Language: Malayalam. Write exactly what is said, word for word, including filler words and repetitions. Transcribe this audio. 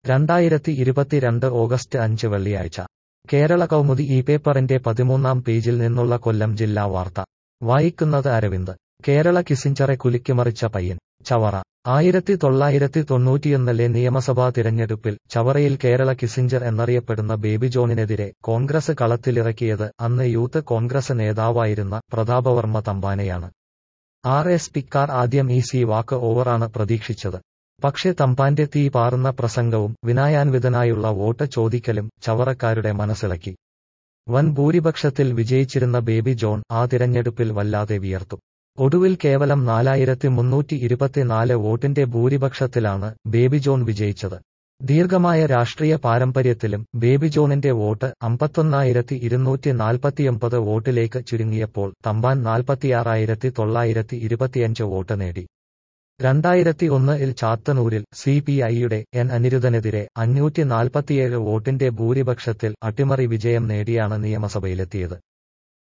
രണ്ടായിരത്തി ഇരുപത്തിരണ്ട് ഓഗസ്റ്റ് അഞ്ച് വെള്ളിയാഴ്ച കേരള കൗമുദി ഈ പേപ്പറിന്റെ പതിമൂന്നാം പേജിൽ നിന്നുള്ള കൊല്ലം ജില്ലാ വാർത്ത വായിക്കുന്നത് അരവിന്ദ്. കേരള കിസിഞ്ചറെ കുലുക്കിമറിച്ച പയ്യൻ. ചവറ. ആയിരത്തി തൊള്ളായിരത്തി തൊണ്ണൂറ്റിയൊന്നിലെ നിയമസഭാ തിരഞ്ഞെടുപ്പിൽ ചവറയിൽ കേരള കിസിഞ്ചർ എന്നറിയപ്പെടുന്ന ബേബി ജോണിനെതിരെ കോൺഗ്രസ് കളത്തിലിറക്കിയത് അന്ന് യൂത്ത് കോൺഗ്രസ് നേതാവായിരുന്ന പ്രതാപവർമ്മ തമ്പാനെയാണ്. ആർ എസ് പിക്കാർ ആദ്യം ഈ സി വാക്ക് ഓവറാണ് പ്രതീക്ഷിച്ചത്. പക്ഷേ തമ്പാന്റെ തീ പാറുന്ന പ്രസംഗവും വിനയാൻവിതനായുള്ള വോട്ട് ചോദിക്കലും ചവറക്കാരുടെ മനസ്സിളക്കി. വൻ ഭൂരിപക്ഷത്തിൽ വിജയിച്ചിരുന്ന ബേബി ജോൺ ആ തിരഞ്ഞെടുപ്പിൽ വല്ലാതെ വിയർത്തു. ഒടുവിൽ കേവലം നാലായിരത്തി മുന്നൂറ്റി ഇരുപത്തിനാല് വോട്ടിന്റെ ഭൂരിപക്ഷത്തിലാണ് ബേബി ജോൺ വിജയിച്ചത്. ദീർഘമായ രാഷ്ട്രീയ പാരമ്പര്യത്തിലും ബേബി ജോണിന്റെ വോട്ട് അമ്പത്തൊന്നായിരത്തി ഇരുന്നൂറ്റി നാൽപ്പത്തിയൊമ്പത് വോട്ടിലേക്ക് ചുരുങ്ങിയപ്പോൾ തമ്പാൻ നാൽപ്പത്തിയാറായിരത്തി തൊള്ളായിരത്തി ഇരുപത്തിയഞ്ച് വോട്ട് നേടി. രണ്ടായിരത്തി ഒന്നിൽ ചാത്തന്നൂരിൽ സി പി ഐയുടെ എൻ അനിരുദ്ധനെതിരെ അഞ്ഞൂറ്റി നാൽപ്പത്തിയേഴ് വോട്ടിന്റെ ഭൂരിപക്ഷത്തിൽ അട്ടിമറി വിജയം നേടിയാണ് നിയമസഭയിലെത്തിയത്.